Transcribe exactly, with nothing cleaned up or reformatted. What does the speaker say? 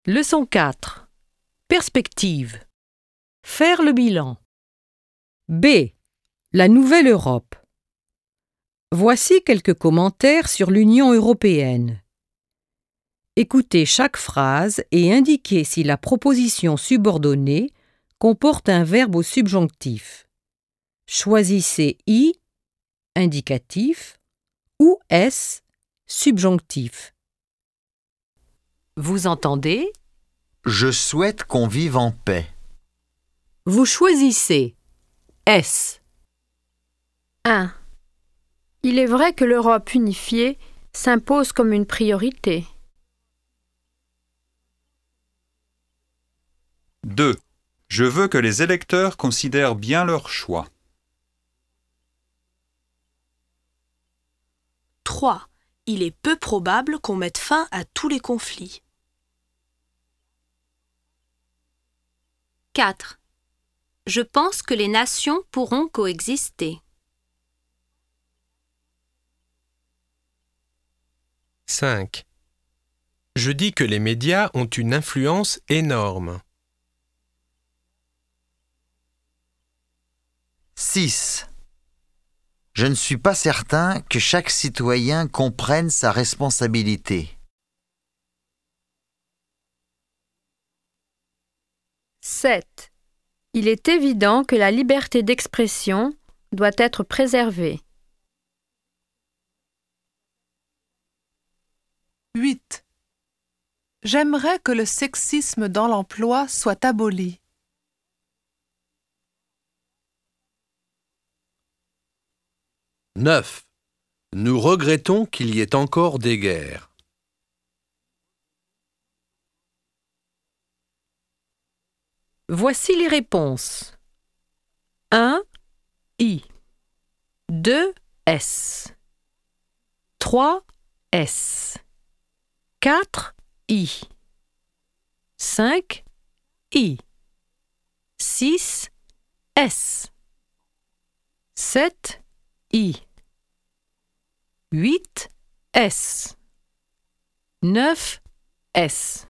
Leçon quatre. Perspective. Faire le bilan. B. La nouvelle Europe. Voici quelques commentaires sur l'Union européenne. Écoutez chaque phrase et indiquez si la proposition subordonnée comporte un verbe au subjonctif. Choisissez I, indicatif, ou S, subjonctif. Vous entendez? Je souhaite qu'on vive en paix. Vous choisissez S. un. Il est vrai que l'Europe unifiée s'impose comme une priorité. deux. Je veux que les électeurs considèrent bien leur choix. trois. Il est peu probable qu'on mette fin à tous les conflits. quatre. Je pense que les nations pourront coexister. cinq. Je dis que les médias ont une influence énorme. six. Je ne suis pas certain que chaque citoyen comprenne sa responsabilité. sept. Il est évident que la liberté d'expression doit être préservée. huit. J'aimerais que le sexisme dans l'emploi soit aboli. neuf. Nous regrettons qu'il y ait encore des guerres. Voici les réponses. un. I. deux. S. trois. S. quatre. I. cinq. I. six. S. sept. I. huit. S. neuf. S.